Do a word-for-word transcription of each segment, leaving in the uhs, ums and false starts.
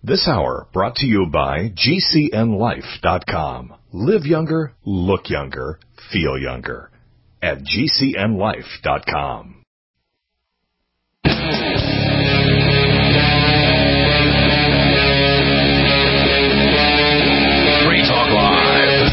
This hour brought to you by G C N life dot com. Live younger, look younger, feel younger at G C N life dot com. Free Talk Live.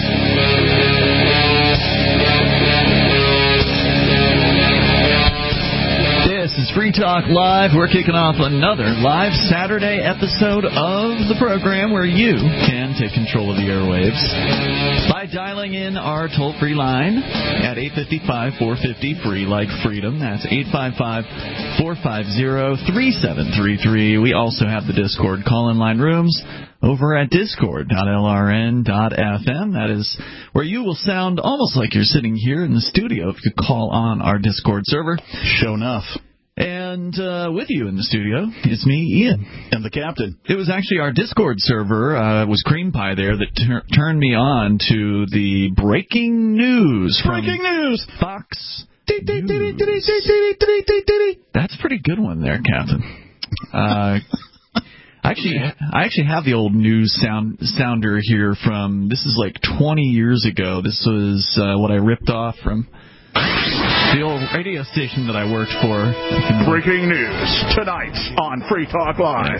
This is Free Talk Live. We're kicking off another live Saturday episode of the program where you can take control of the airwaves by dialing in our toll-free line at eight five five, four five zero, free like freedom. That's eight five five, four five zero, three seven three three. We also have the Discord call-in line rooms over at discord dot L R N dot F M. That is where you will sound almost like you're sitting here in the studio if you call on our Discord server. Sure enough. And uh, with you in the studio, it's me, Ian. And the captain. It was actually our Discord server, uh, it was Cream Pie there, that ter- turned me on to the breaking news from Breaking news! Fox News. That's a pretty good one there, Captain. Uh, actually, I actually have the old news sound sounder here from, this is like twenty years ago. This was uh, what I ripped off from the old radio station that I worked for. Breaking news tonight on Free Talk Live.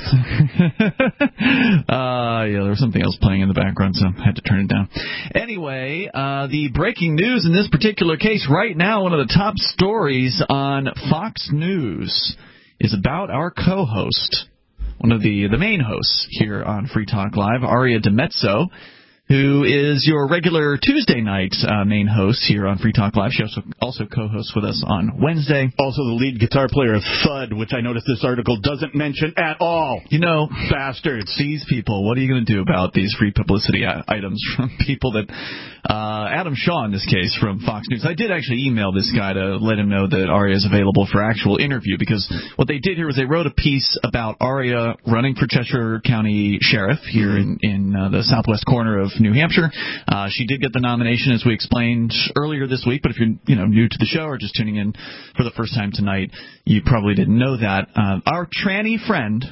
uh, yeah, there was something else playing in the background, so I had to turn it down. Anyway, uh, the breaking news in this particular case right now, one of the top stories on Fox News is about our co-host, one of the, the main hosts here on Free Talk Live, Aria DiMezzo, who is your regular Tuesday night uh, main host here on Free Talk Live. She also, also co-hosts with us on Wednesday. Also the lead guitar player of Thud, which I noticed this article doesn't mention at all. You know, bastards. These people, what are you going to do about these free publicity items from people that... Uh, Adam Shaw, in this case, from Fox News. I did actually email this guy to let him know that Aria is available for actual interview, because what they did here was they wrote a piece about Aria running for Cheshire County Sheriff here in, in uh, the southwest corner of New Hampshire. Uh, she did get the nomination, as we explained earlier this week, but if you're you know new to the show or just tuning in for the first time tonight, you probably didn't know that. Uh, our tranny friend,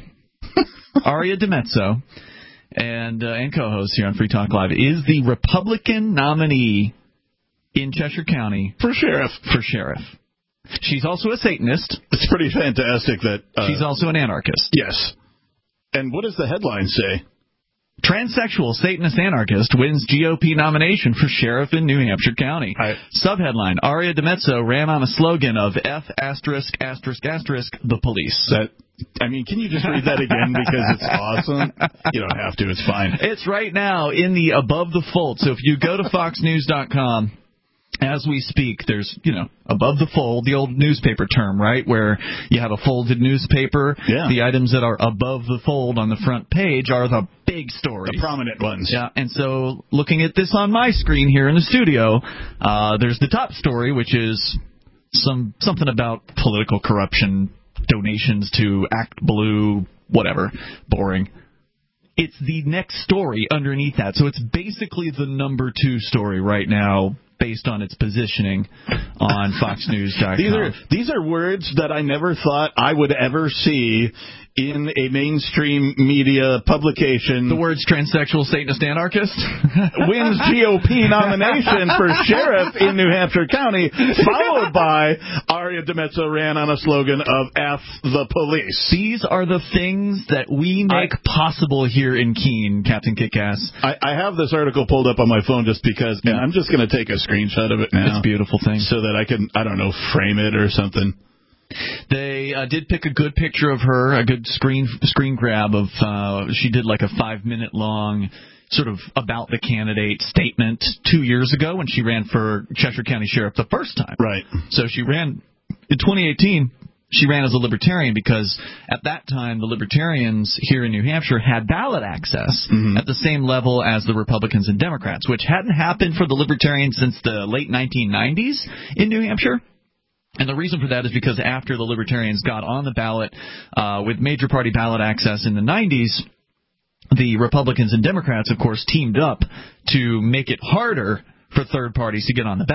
Aria DiMezzo, and uh, and co-host here on Free Talk Live, is the Republican nominee in Cheshire County for sheriff. For sheriff. She's also a Satanist. It's pretty fantastic that... Uh, She's also an anarchist. Yes. And what does the headline say? Transsexual Satanist anarchist wins G O P nomination for sheriff in New Hampshire County. I, Subheadline, Aria DiMezzo ran on a slogan of F asterisk asterisk asterisk the police. That... I mean, can you just read that again because it's awesome? You don't have to. It's fine. It's right now in the Above the Fold. So if you go to fox news dot com, as we speak, there's, you know, Above the Fold, the old newspaper term, right, where you have a folded newspaper. Yeah. The items that are above the fold on the front page are the big stories. The prominent ones. Yeah, and so looking at this on my screen here in the studio, uh, there's the top story, which is some something about political corruption, donations to Act Blue, whatever, boring. It's the next story underneath that. So it's basically the number two story right now based on its positioning on fox news dot com. These are, these are words that I never thought I would ever see in a mainstream media publication. The words transsexual Satanist anarchist wins G O P nomination for sheriff in New Hampshire County, followed by Aria DiMezzo ran on a slogan of F the police. These are the things that we make I, possible here in Keene, Captain Kickass. I, I have this article pulled up on my phone just because, and I'm just going to take a screenshot of it now. It's a beautiful thing. So that I can, I don't know, frame it or something. They uh, did pick a good picture of her, a good screen screen grab of, uh, she did like a five-minute long sort of about the candidate statement two years ago when she ran for Cheshire County Sheriff the first time. Right. So she ran, in twenty eighteen, she ran as a Libertarian because at that time the Libertarians here in New Hampshire had ballot access mm-hmm. at the same level as the Republicans and Democrats, which hadn't happened for the Libertarians since the late nineteen nineties in New Hampshire. And the reason for that is because after the Libertarians got on the ballot uh, with major party ballot access in the nineties, the Republicans and Democrats, of course, teamed up to make it harder for third parties to get on the ballot.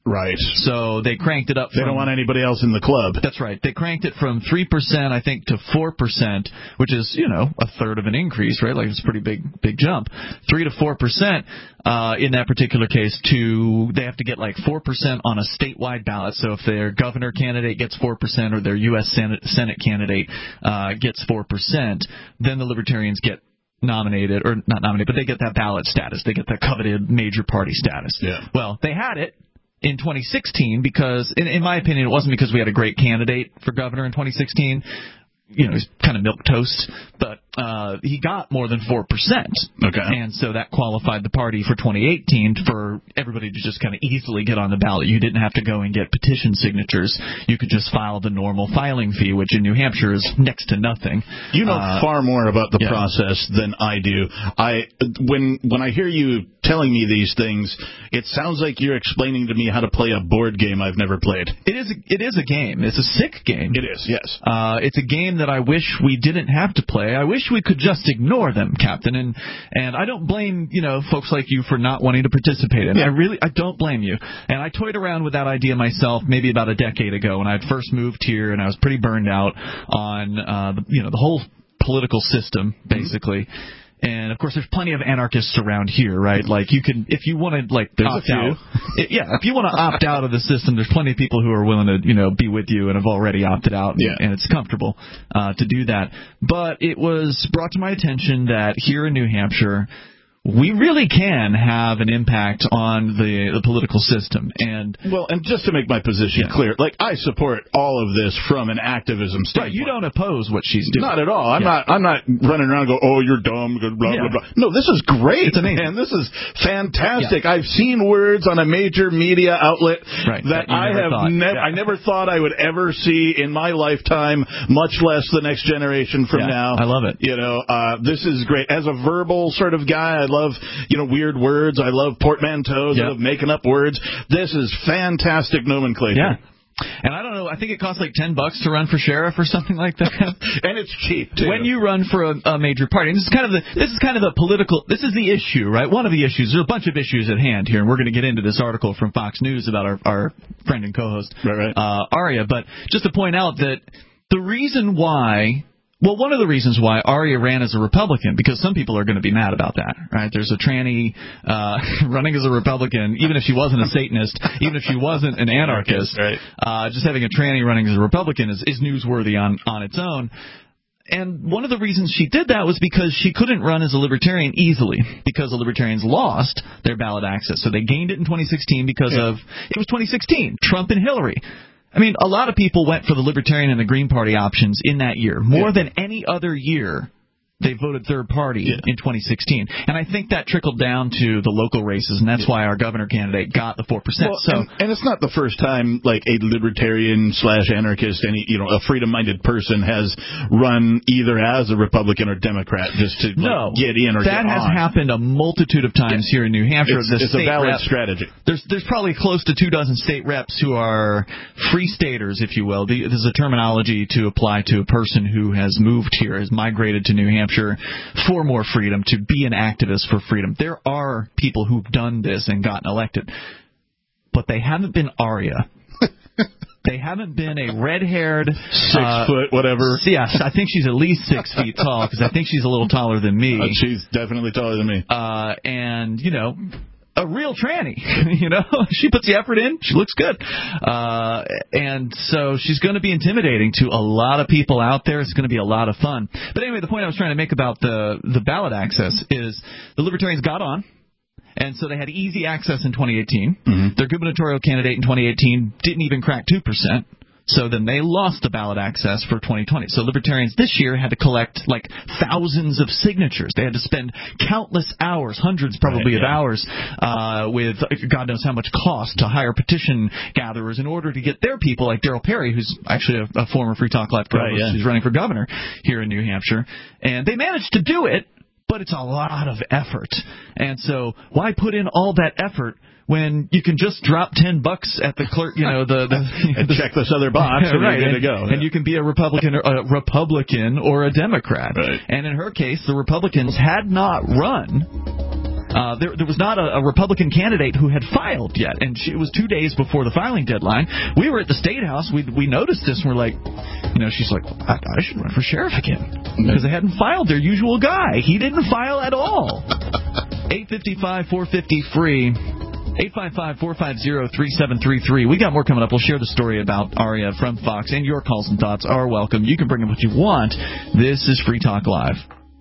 Right. So they cranked it up. They from, don't want anybody else in the club. That's right. They cranked it from three percent, I think, to four percent, which is, you know, a third of an increase, right? Like, it's a pretty big, big jump. three to four percent uh, in that particular case. To they have to get like four percent on a statewide ballot. So if their governor candidate gets four percent or their U S Senate, Senate candidate uh, gets four percent, then the Libertarians get nominated, or not nominated, but they get that ballot status. They get that coveted major party status. Yeah. Well, they had it in twenty sixteen because, in, in my opinion, it wasn't because we had a great candidate for governor in twenty sixteen. You know, he's kind of milquetoast, but uh, he got more than four percent. Okay. And so that qualified the party for twenty eighteen for everybody to just kind of easily get on the ballot. You didn't have to go and get petition signatures. You could just file the normal filing fee, which in New Hampshire is next to nothing. You know uh, far more about the yeah. process than I do. I when when I hear you telling me these things, it sounds like you're explaining to me how to play a board game I've never played. It is. It is a game. It's a sick game. It is. Yes. Uh, it's a game that I wish we didn't have to play. I wish we could just ignore them, Captain. And and I don't blame, you know, folks like you for not wanting to participate in it. Yeah. I really, I don't blame you. And I toyed around with that idea myself maybe about a decade ago when I had first moved here and I was pretty burned out on, uh, the, you know, the whole political system, basically. Mm-hmm. And, of course, there's plenty of anarchists around here, right? Like, you can, if you want to, like, there's opt a few. out. It, yeah, if you want to opt out of the system, there's plenty of people who are willing to, you know, be with you and have already opted out. Yeah. And, and it's comfortable uh, to do that. But it was brought to my attention that here in New Hampshire, we really can have an impact on the, the political system. And well, and just to make my position yeah. clear, like, I support all of this from an activism standpoint. Right, you don't oppose what she's doing. Not at all. I'm yeah. not. I'm not running around and go, oh, you're dumb. Blah yeah. blah blah. No, this is great. It's amazing. Man, this is fantastic. Yeah. I've seen words on a major media outlet right. that, that you I never have thought. never. Yeah. I never thought I would ever see in my lifetime, much less the next generation from yeah, now. I love it. You know, uh, this is great. As a verbal sort of guy, I love, you know, weird words. I love portmanteaus. Yep. I love making up words. This is fantastic nomenclature. Yeah. And I don't know, I think it costs like ten bucks to run for sheriff or something like that. And it's cheap, too. When you run for a, a major party. And this is kind of the this is kind of the political this is the issue, right? One of the issues. There's a bunch of issues at hand here, and we're going to get into this article from Fox News about our, our friend and co-host right, right. Uh, Aria. But just to point out that the reason why Well, one of the reasons why Aria ran as a Republican, because some people are going to be mad about that, right? There's a tranny uh, running as a Republican, even if she wasn't a Satanist, even if she wasn't an anarchist. Right. Uh, just having a tranny running as a Republican is, is newsworthy on, on its own. And one of the reasons she did that was because she couldn't run as a Libertarian easily, because the Libertarians lost their ballot access. So they gained it in twenty sixteen because yeah. of, it was twenty sixteen, Trump and Hillary. I mean, a lot of people went for the Libertarian and the Green Party options in that year. More yeah. than any other year, they voted third party yeah. in twenty sixteen. And I think that trickled down to the local races, and that's yeah. why our governor candidate got the four percent. Well, so, and, and it's not the first time, like, a libertarian slash anarchist, any, you know, a freedom-minded person has run either as a Republican or Democrat just to like, no, get in or that get has on. happened a multitude of times yeah. here in New Hampshire. It's, the it's a valid rep, strategy. There's there's probably close to two dozen state reps who are free staters, if you will. The, this is a terminology to apply to a person who has moved here, has migrated to New Hampshire for more freedom, to be an activist for freedom. There are people who've done this and gotten elected, but they haven't been Aria. They haven't been a red-haired... Six uh, foot, whatever. Yes, I think she's at least six feet tall, because I think she's a little taller than me. Uh, she's definitely taller than me. Uh, and, you know... a real tranny, you know, she puts the effort in, she looks good. Uh, and so she's going to be intimidating to a lot of people out there. It's going to be a lot of fun. But anyway, the point I was trying to make about the, the ballot access is the Libertarians got on, and so they had easy access in twenty eighteen. Mm-hmm. Their gubernatorial candidate in twenty eighteen didn't even crack two percent. So then they lost the ballot access for twenty twenty. So Libertarians this year had to collect like thousands of signatures. They had to spend countless hours, hundreds probably right, yeah. of hours, uh, with God knows how much cost to hire petition gatherers in order to get their people, like Darryl Perry, who's actually a, a former Free Talk Live co-host, right, yeah. who's running for governor here in New Hampshire. And they managed to do it, but it's a lot of effort. And so why put in all that effort when you can just drop ten bucks at the clerk, you know, the, the and the, check this other box, and right, you're good and, to go. And yeah. you can be a Republican, or a Republican or a Democrat. Right. And in her case, the Republicans had not run uh, there, there was not a, a Republican candidate who had filed yet, and she, it was two days before the filing deadline. We were at the State House. We we noticed this, and we're like, you know, she's like, I, I should run for sheriff again because they hadn't filed their usual guy. He didn't file at all. eight five five, four five zero, free. eight five five, four five zero, three seven three three. We got more coming up. We'll share the story about Aria from Fox, and your calls and thoughts are welcome. You can bring up what you want. This is Free Talk Live.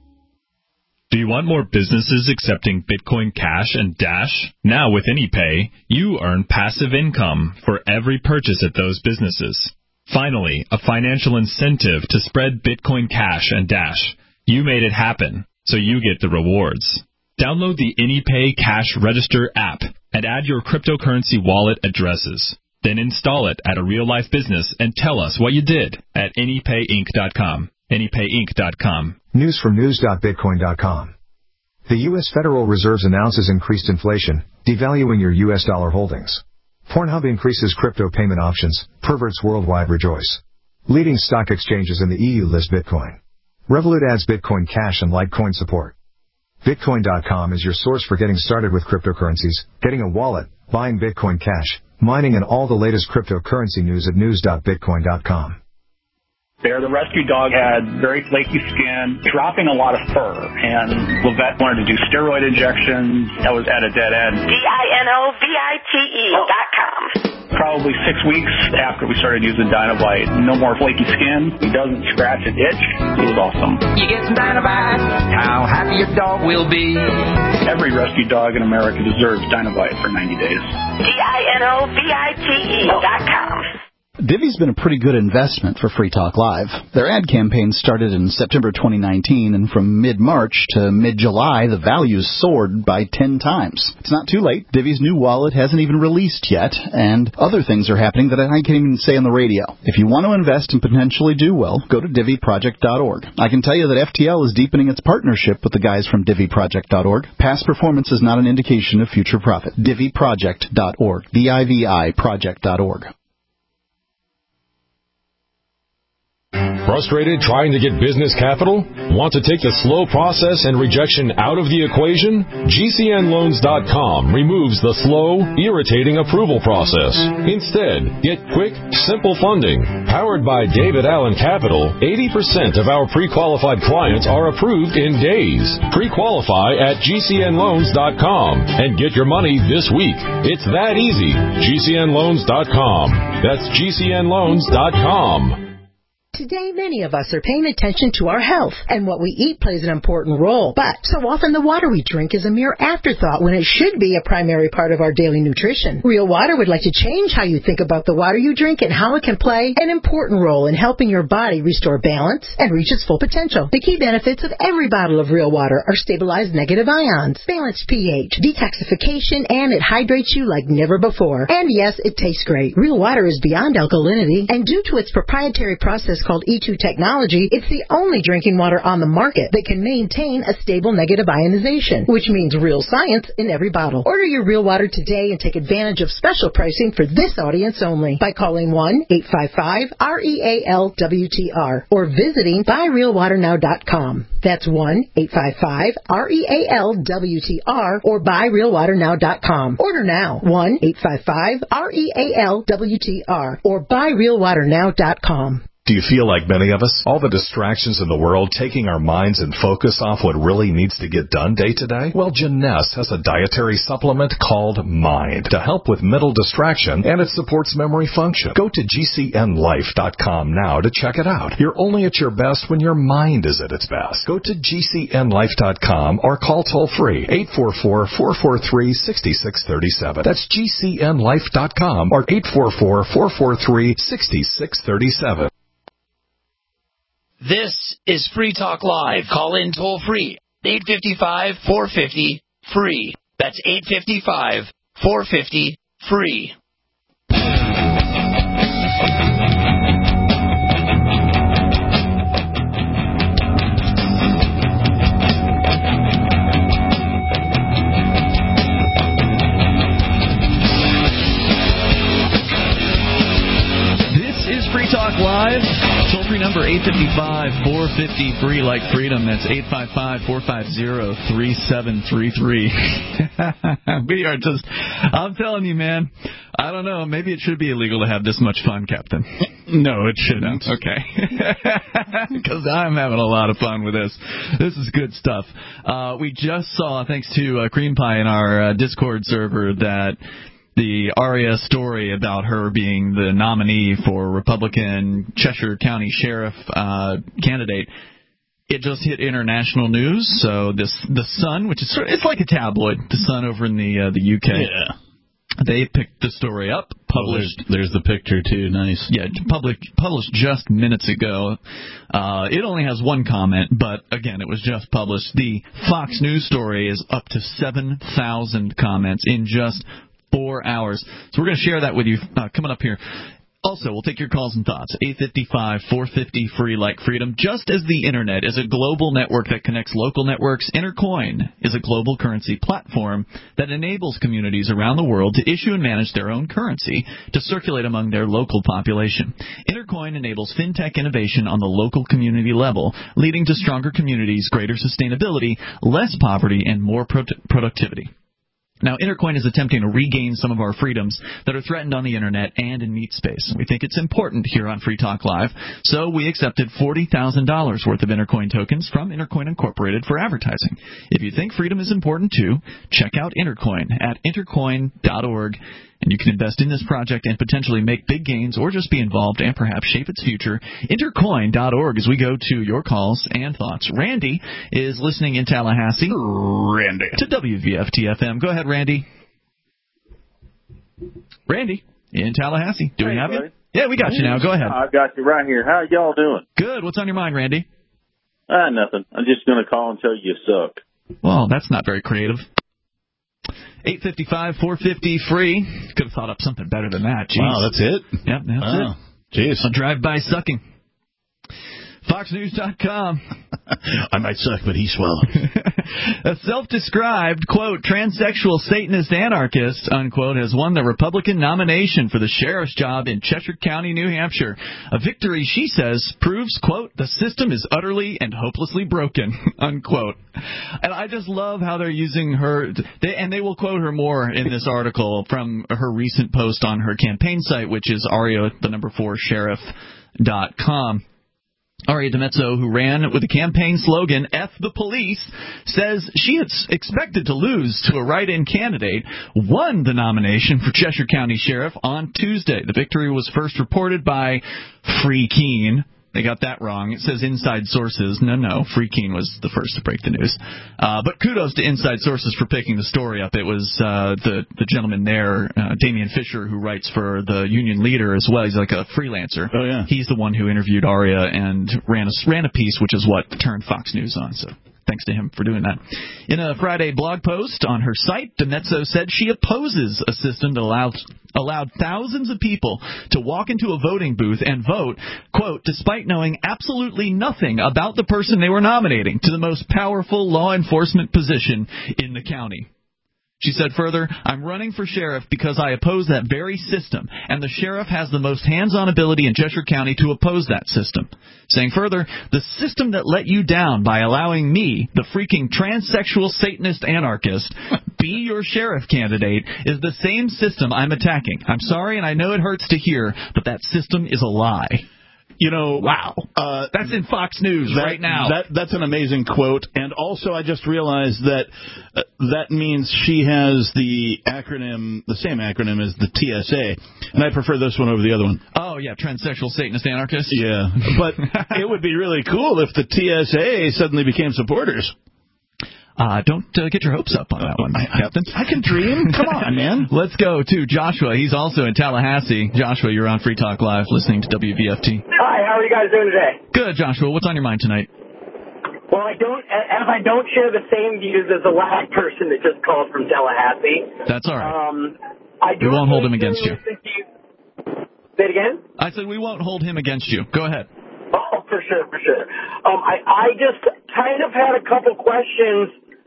Do you want more businesses accepting Bitcoin Cash and Dash? Now with AnyPay, you earn passive income for every purchase at those businesses. Finally, a financial incentive to spread Bitcoin Cash and Dash. You made it happen, so you get the rewards. Download the AnyPay Cash Register app and add your cryptocurrency wallet addresses. Then install it at a real-life business and tell us what you did at any pay inc dot com. any pay inc dot com. News from news dot bitcoin dot com. The U S Federal Reserve announces increased inflation, devaluing your U S dollar holdings. Pornhub increases crypto payment options, perverts worldwide rejoice. Leading stock exchanges in the E U list Bitcoin. Revolut adds Bitcoin Cash and Litecoin support. Bitcoin dot com is your source for getting started with cryptocurrencies, getting a wallet, buying Bitcoin Cash, mining, and all the latest cryptocurrency news at news dot bitcoin dot com. There, the rescue dog had very flaky skin, dropping a lot of fur, and Levette wanted to do steroid injections. That was at a dead end. D I N O V I T E dot com. Probably six weeks after we started using Dinovite, no more flaky skin. He doesn't scratch and itch. It was awesome. You get some Dinovite, how happy your dog will be. Every rescue dog in America deserves Dinovite for ninety days. D I N O V I T E dot com. Divvy's been a pretty good investment for Free Talk Live. Their ad campaign started in September twenty nineteen, and from mid-March to mid-July, the values soared by ten times. It's not too late. Divvy's new wallet hasn't even released yet, and other things are happening that I can't even say on the radio. If you want to invest and potentially do well, go to divvy project dot org. I can tell you that F T L is deepening its partnership with the guys from divvy project dot org. Past performance is not an indication of future profit. divvy project dot org. D I V I project dot org. Frustrated trying to get business capital? Want to take the slow process and rejection out of the equation? G C N loans dot com removes the slow, irritating approval process. Instead, get quick, simple funding. Powered by David Allen Capital, eighty percent of our pre-qualified clients are approved in days. Pre-qualify at G C N loans dot com and get your money this week. It's that easy. G C N loans dot com. That's G C N loans dot com. Today, many of us are paying attention to our health, and what we eat plays an important role. But so often the water we drink is a mere afterthought when it should be a primary part of our daily nutrition. Real Water would like to change how you think about the water you drink and how it can play an important role in helping your body restore balance and reach its full potential. The key benefits of every bottle of Real Water are stabilized negative ions, balanced pH, detoxification, and it hydrates you like never before. And yes, it tastes great. Real Water is beyond alkalinity, and due to its proprietary process called E two technology, it's the only drinking water on the market that can maintain a stable negative ionization, which means real science in every bottle. Order your Real Water today and take advantage of special pricing for this audience only by calling one eight five five R E A L W T R or visiting buy real water now dot com. That's one eight five five R E A L W T R or buy real water now dot com. Order now, one eight five five R E A L W T R or buy real water now dot com. Do you feel like many of us? All the distractions in the world taking our minds and focus off what really needs to get done day to day? Well, Jeunesse has a dietary supplement called Mind to help with mental distraction, and it supports memory function. Go to G C N life dot com now to check it out. You're only at your best when your mind is at its best. Go to G C N life dot com or call toll-free eight four four, four four three, six six three seven. That's G C N life dot com or eight four four, four four three, six six three seven. This is Free Talk Live. Call in toll free. eight five five, four five zero, free. That's eight five five, four five zero, free. This is Free Talk Live. Toll toll-free number, eight five five, four five zero, free like freedom. That's eight five five, four five zero, three seven three three. We are just, I'm telling you, man, I don't know, maybe it should be illegal to have this much fun, Captain. No, it shouldn't. Okay. Because I'm having a lot of fun with this. This is good stuff. Uh, we just saw, thanks to uh, Cream Pie in our uh, Discord server, that the Aria story about her being the nominee for Republican Cheshire County Sheriff uh, candidate, it just hit international news. So this the Sun, which is sort of, it's like a tabloid, the Sun over in the uh, the U K. Yeah. They picked the story up, published. Oh, there's, there's the picture too. Nice. Yeah, public, published just minutes ago. Uh, it only has one comment, but again, it was just published. The Fox News story is up to seven thousand comments in just four hours. So we're going to share that with you uh, coming up here. Also, we'll take your calls and thoughts. eight five five, four five zero, free like freedom. Just as the Internet is a global network that connects local networks, Intercoin is a global currency platform that enables communities around the world to issue and manage their own currency to circulate among their local population. Intercoin enables fintech innovation on the local community level, leading to stronger communities, greater sustainability, less poverty, and more pro- productivity. Now, Intercoin is attempting to regain some of our freedoms that are threatened on the Internet and in meat space. We think it's important here on Free Talk Live, so we accepted forty thousand dollars worth of Intercoin tokens from Intercoin Incorporated for advertising. If you think freedom is important too, check out Intercoin at intercoin dot org. And you can invest in this project and potentially make big gains or just be involved and perhaps shape its future. intercoin dot org as we go to your calls and thoughts. Randy is listening in Tallahassee. Randy. To W V F T F M. Go ahead, Randy. Randy in Tallahassee. Do hey, we have buddy. you? Yeah, we got you now. Go ahead. I've got you right here. How y'all doing? Good. What's on your mind, Randy? Ah, nothing. I'm just going to call and tell you you suck. Well, that's not very creative. eight five five, four five zero, free. Could have thought up something better than that. Jeez. Wow, that's it? Yep, that's wow. it. Jeez. A drive-by sucking. fox news dot com. I might suck, but he swallowed. A self-described, quote, transsexual Satanist anarchist, unquote, has won the Republican nomination for the sheriff's job in Cheshire County, New Hampshire. A victory, she says, proves, quote, the system is utterly and hopelessly broken, unquote. And I just love how they're using her, they, and they will quote her more in this article from her recent post on her campaign site, which is aria, the number four, sheriff dot com. Aria DiMezzo, who ran with the campaign slogan, F the Police, says she had expected to lose to a write-in candidate, won the nomination for Cheshire County Sheriff on Tuesday. The victory was first reported by Free Keene. They got that wrong. It says Inside Sources. No, no, Free Keene was the first to break the news. Uh, but kudos to Inside Sources for picking the story up. It was uh, the the gentleman there, uh, Damian Fisher, who writes for the Union Leader as well. He's like a freelancer. Oh, yeah. He's the one who interviewed Aria and ran a, ran a piece, which is what turned Fox News on. So thanks to him for doing that. In a Friday blog post on her site, DiMezzo said she opposes a system that allows allowed thousands of people to walk into a voting booth and vote, quote, despite knowing absolutely nothing about the person they were nominating to the most powerful law enforcement position in the county. She said further, I'm running for sheriff because I oppose that very system, and the sheriff has the most hands-on ability in Cheshire County to oppose that system. Saying further, the system that let you down by allowing me, the freaking transsexual Satanist anarchist, be your sheriff candidate is the same system I'm attacking. I'm sorry, and I know it hurts to hear, but that system is a lie. You know, wow, uh, that's in Fox News that, right now. That, that's an amazing quote. And also, I just realized that uh, that means she has the acronym, the same acronym as the T S A. And I prefer this one over the other one. Oh, yeah, transsexual Satanist anarchist. Yeah, but it would be really cool if the T S A suddenly became supporters. Uh, don't uh, get your hopes up on that one, I, Captain. I can dream. Come on, man. Let's go to Joshua. He's also in Tallahassee. Joshua, you're on Free Talk Live listening to W V F T. Hi, how are you guys doing today? Good, Joshua. What's on your mind tonight? Well, I don't, as I don't share the same views as the last person that just called from Tallahassee. That's all right. Um, I we won't hold him against you. you. Say it again? I said we won't hold him against you. Go ahead. Oh, for sure, for sure. Um, I, I just kind of had a couple questions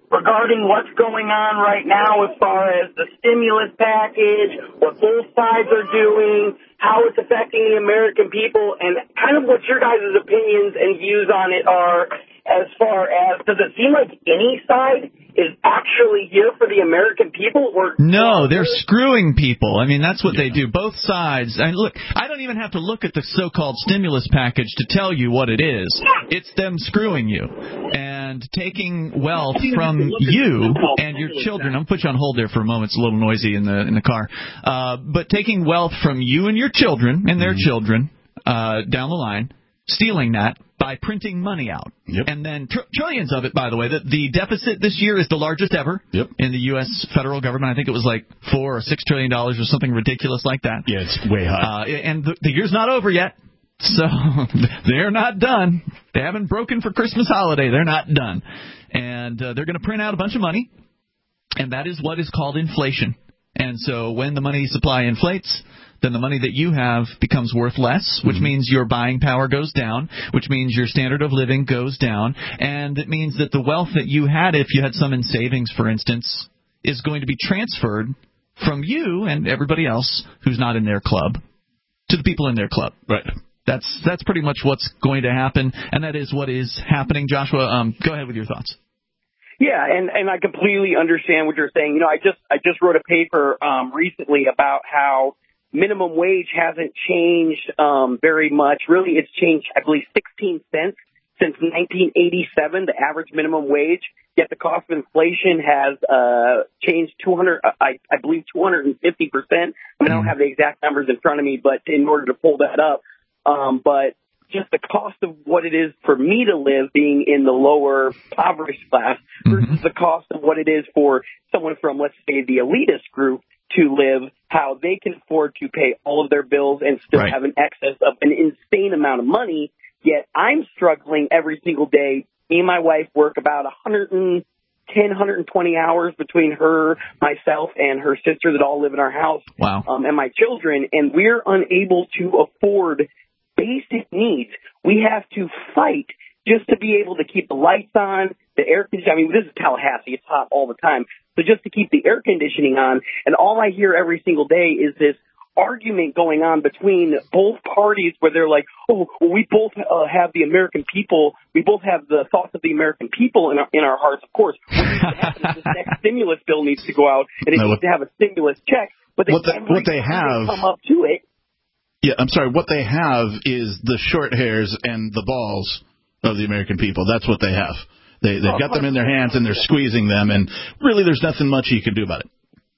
regarding what's going on right now as far as the stimulus package, what both sides are doing, how it's affecting the American people, and kind of what your guys' opinions and views on it are as far as, does it seem like any side is actually here for the American people? Or no, they're screwing people. I mean, that's what they do. Both sides. I mean, look, I don't even have to look at the so-called stimulus package to tell you what it is. It's them screwing you and taking wealth from you and your children. I'm going to put you on hold there for a moment. It's a little noisy in the in the car. Uh, but taking wealth from you and your children and their mm-hmm. children uh, down the line, stealing that by printing money out. Yep. And then tr- trillions of it, by the way. The, the deficit this year is the largest ever yep. in the U S federal government. I think it was like four or six trillion dollars or something ridiculous like that. Yeah, it's way high. Uh, and the, the year's not over yet, so they're not done. They haven't broken for Christmas holiday. They're not done. And uh, they're going to print out a bunch of money, and that is what is called inflation. And so when the money supply inflates, then the money that you have becomes worth less, which mm-hmm. means your buying power goes down, which means your standard of living goes down, and it means that the wealth that you had, if you had some in savings, for instance, is going to be transferred from you and everybody else who's not in their club to the people in their club. Right. That's that's pretty much what's going to happen, and that is what is happening. Joshua, um, go ahead with your thoughts. Yeah, and, and I completely understand what you're saying. You know, I just I just wrote a paper um, recently about how minimum wage hasn't changed um, very much. Really, it's changed, I believe, sixteen cents since nineteen eighty-seven, the average minimum wage. Yet the cost of inflation has uh, changed two hundred, I, I believe, two hundred fifty percent. I mean, I don't have the exact numbers in front of me, but in order to pull that up, um, but just the cost of what it is for me to live being in the lower poverty class versus mm-hmm. the cost of what it is for someone from, let's say, the elitist group to live, how they can afford to pay all of their bills and still right. have an excess of an insane amount of money. Yet I'm struggling every single day. Me and my wife work about one hundred ten, one hundred twenty hours between her, myself, and her sister that all live in our house. Wow. Um, and my children, and we're unable to afford basic needs. We have to fight just to be able to keep the lights on, the air conditioning. I mean, this is Tallahassee. It's hot all the time. So just to keep the air conditioning on. And all I hear every single day is this argument going on between both parties where they're like, oh, well, we both uh, have the American people. We both have the thoughts of the American people in our, in our hearts. Of course, what needs to happen is this next stimulus bill needs to go out, and it no, needs to have a stimulus check. But they, what, the, what they have come up to it. Yeah, I'm sorry. What they have is the short hairs and the balls of the American people. That's what they have. They, they've got them in their hands, and they're squeezing them, and really there's nothing much you can do about it.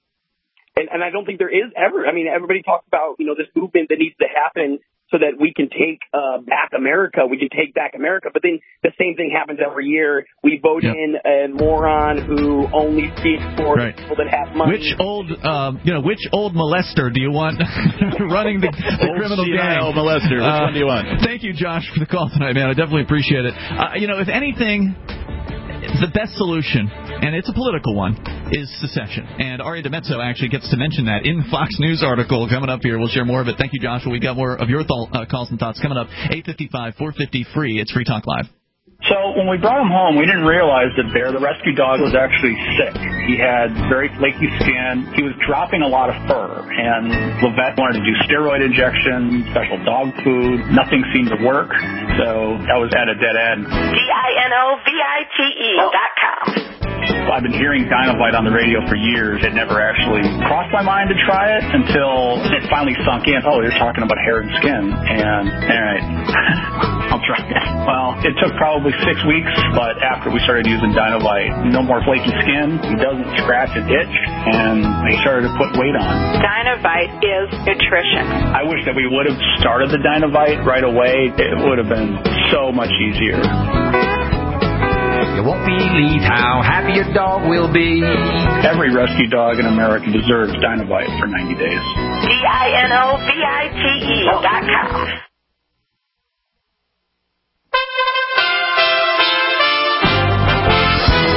And, and I don't think there is ever. I mean, everybody talks about, you know, this movement that needs to happen so that we can take uh, back America. We can take back America. But then the same thing happens every year. We vote yep. in a moron who only speaks for right. people that have money. Which old, um, you know, which old molester do you want running the, the criminal gang? Old molester. Which uh, one do you want? Thank you, Josh, for the call tonight, man. I definitely appreciate it. Uh, you know, if anything, the best solution, and it's a political one, is secession. And Ari DeMezzo actually gets to mention that in Fox News article coming up here. We'll share more of it. Thank you, Joshua. We got more of your th- uh, calls and thoughts coming up. eight five five, four five zero, free. It's Free Talk Live. So when we brought him home, we didn't realize that Bear, the rescue dog, was actually sick. He had very flaky skin. He was dropping a lot of fur. And Levette wanted to do steroid injections, special dog food. Nothing seemed to work. So that was at a dead end. D I N O V I T E dot com. I've been hearing Dinovite on the radio for years. It never actually crossed my mind to try it until it finally sunk in. Oh, you're talking about hair and skin. And, all right, I'll try it. Well, it took probably six weeks, but after we started using Dinovite, no more flaky skin. He doesn't scratch and itch, and he started to put weight on. Dinovite is nutrition. I wish that we would have started the Dinovite right away. It would have been so much easier. You won't believe how happy your dog will be. Every rescue dog in America deserves Dinovite for ninety days. D I N O V I T E dot com. U S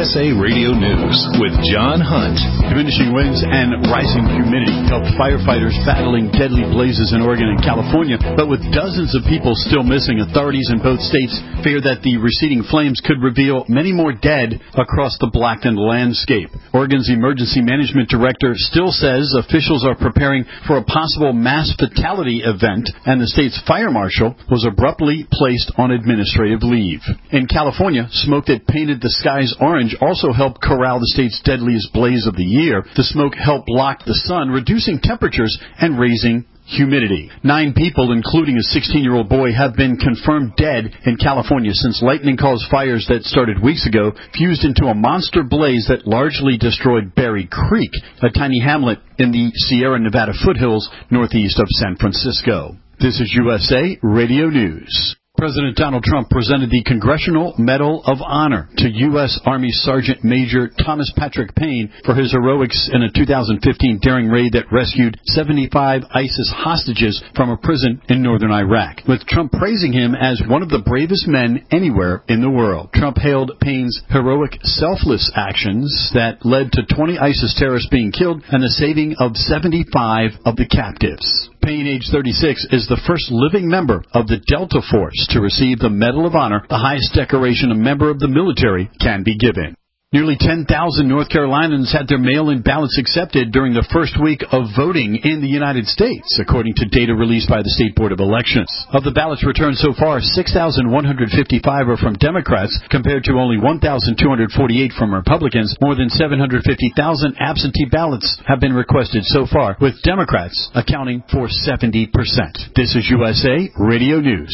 S A Radio News with John Hunt. Diminishing winds and rising humidity helped firefighters battling deadly blazes in Oregon and California. But with dozens of people still missing, authorities in both states fear that the receding flames could reveal many more dead across the blackened landscape. Oregon's emergency management director still says officials are preparing for a possible mass fatality event, and the state's fire marshal was abruptly placed on administrative leave. In California, smoke that painted the skies orange also helped corral the state's deadliest blaze of the year. The smoke helped block the sun, reducing temperatures and raising humidity. Nine people, including a sixteen-year-old boy, have been confirmed dead in California since lightning-caused fires that started weeks ago fused into a monster blaze that largely destroyed Berry Creek, a tiny hamlet in the Sierra Nevada foothills northeast of San Francisco. This is U S A Radio News. President Donald Trump presented the Congressional Medal of Honor to U S. Army Sergeant Major Thomas Patrick Payne for his heroics in a two thousand fifteen daring raid that rescued seventy-five ISIS hostages from a prison in northern Iraq, with Trump praising him as one of the bravest men anywhere in the world. Trump hailed Payne's heroic, selfless actions that led to twenty ISIS terrorists being killed and the saving of seventy-five of the captives. Payne, age thirty-six, is the first living member of the Delta Force to receive the Medal of Honor, the highest decoration a member of the military can be given. Nearly ten thousand North Carolinians had their mail-in ballots accepted during the first week of voting in the United States, according to data released by the State Board of Elections. Of the ballots returned so far, six thousand one hundred fifty-five are from Democrats, compared to only one thousand two hundred forty-eight from Republicans. More than seven hundred fifty thousand absentee ballots have been requested so far, with Democrats accounting for seventy percent. This is U S A Radio News.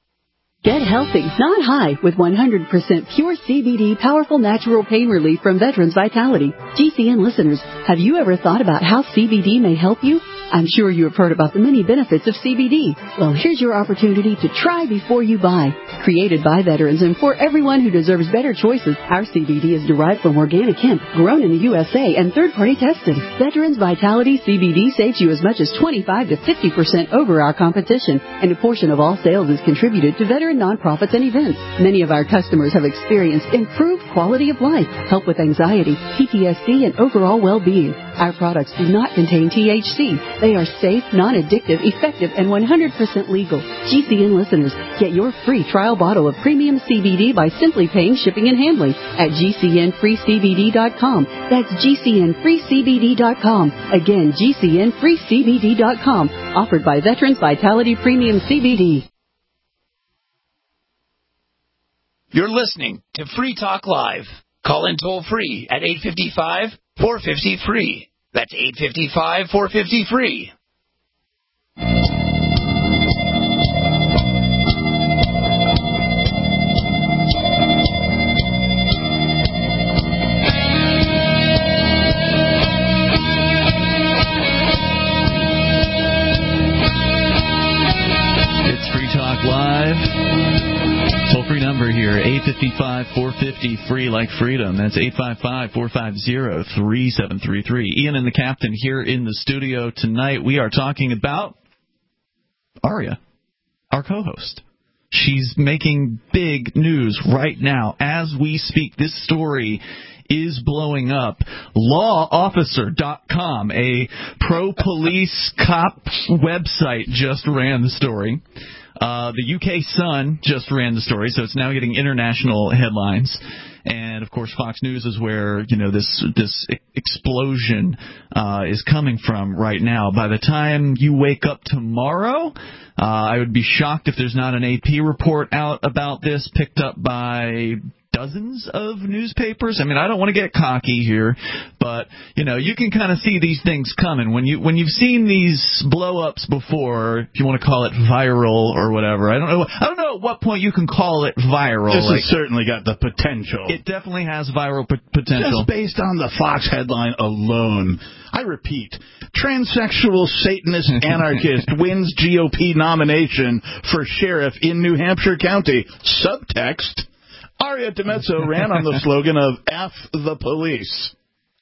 Get healthy, not high, with one hundred percent pure C B D powerful natural pain relief from Veterans Vitality. G C N listeners, have you ever thought about how C B D may help you? I'm sure you have heard about the many benefits of C B D. Well, here's your opportunity to try before you buy. Created by veterans and for everyone who deserves better choices, our C B D is derived from organic hemp, grown in the U S A, and third-party tested. Veterans Vitality C B D saves you as much as twenty-five to fifty percent over our competition, and a portion of all sales is contributed to veteran nonprofits and events. Many of our customers have experienced improved quality of life, help with anxiety, P T S D, and overall well-being. Our products do not contain T H C. They are safe, non-addictive, effective, and one hundred percent legal. G C N listeners, get your free trial bottle of premium C B D by simply paying shipping and handling at G C N free C B D dot com. That's G C N free C B D dot com. Again, G C N free C B D dot com. Offered by Veterans Vitality Premium C B D. You're listening to Free Talk Live. Call in toll free at eight five five, four five zero, free. That's eight five five, four five zero, free. It's Free Talk Live. Toll-free number here, eight five five, four five zero, free, like freedom. That's eight five five, four five zero, three seven three three. Ian and the Captain here in the studio tonight. We are talking about Aria, our co-host. She's making big news right now as we speak. This story is blowing up. law officer dot com, a pro-police cop website, just ran the story. Uh, the U K Sun just ran the story, so it's now getting international headlines. And, of course, Fox News is where, you know, this this explosion uh, is coming from right now. By the time you wake up tomorrow, uh, I would be shocked if there's not an A P report out about this, picked up by dozens of newspapers. I mean, I don't want to get cocky here, but, you know, you can kind of see these things coming. When, you, when you've seen these blow-ups before, if you want to call it viral or whatever, I don't know I don't know at what point you can call it viral. This like, has certainly got the potential. It definitely has viral p- potential. Just based on the Fox headline alone. I repeat, transsexual Satanist anarchist wins G O P nomination for sheriff in New Hampshire County. Subtext, Aria DiMezzo ran on the slogan of F the police.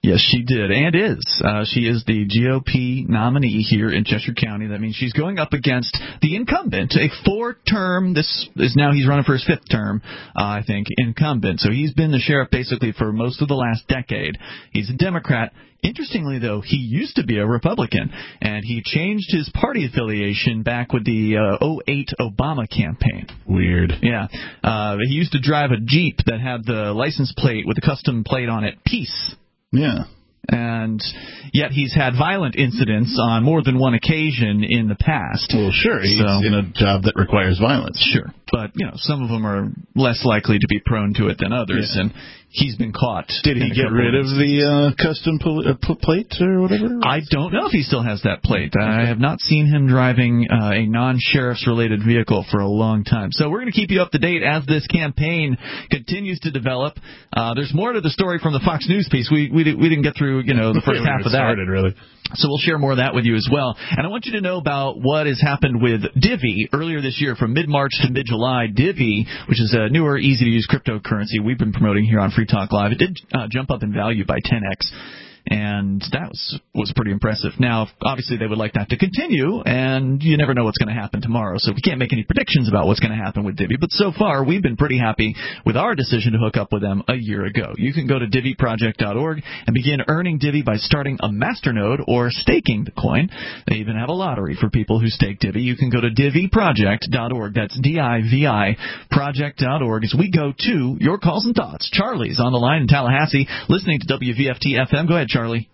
Yes, she did, and is. Uh, she is the G O P nominee here in Cheshire County. That means she's going up against the incumbent, a four-term, this is now he's running for his fifth term, uh, I think, incumbent. So he's been the sheriff basically for most of the last decade. He's a Democrat. Interestingly, though, he used to be a Republican, and he changed his party affiliation back with the uh, oh eight Obama campaign. Weird. Yeah. Uh, he used to drive a Jeep that had the license plate with the custom plate on it, Peace. Yeah. And yet he's had violent incidents on more than one occasion in the past. Well, sure. He's so, in a job that requires violence. Sure. But, you know, some of them are less likely to be prone to it than others, yeah. and he's been caught. Did he get rid of the uh, custom pl- uh, pl- plate or whatever? I don't know if he still has that plate. I have not seen him driving uh, a non-sheriff's related vehicle for a long time. So we're going to keep you up to date as this campaign continues to develop. Uh, there's more to the story from the Fox News piece. We we, we didn't get through, you know, the first half of that. Started, really. So we'll share more of that with you as well. And I want you to know about what has happened with Divvy earlier this year from mid-March to mid-July. Divvy, which is a newer, easy-to-use cryptocurrency we've been promoting here on Free Talk Live, it did uh, jump up in value by ten x. And that was, was pretty impressive. Now, obviously, they would like that to continue, and you never know what's going to happen tomorrow. So we can't make any predictions about what's going to happen with Divvy. But so far, we've been pretty happy with our decision to hook up with them a year ago. You can go to Divvy Project dot org and begin earning Divvy by starting a masternode or staking the coin. They even have a lottery for people who stake Divvy. You can go to Divvy Project dot org. That's D I V I Project dot org. As we go to your calls and thoughts. Charlie's on the line in Tallahassee, listening to W V F T F M. Go ahead, Charlie.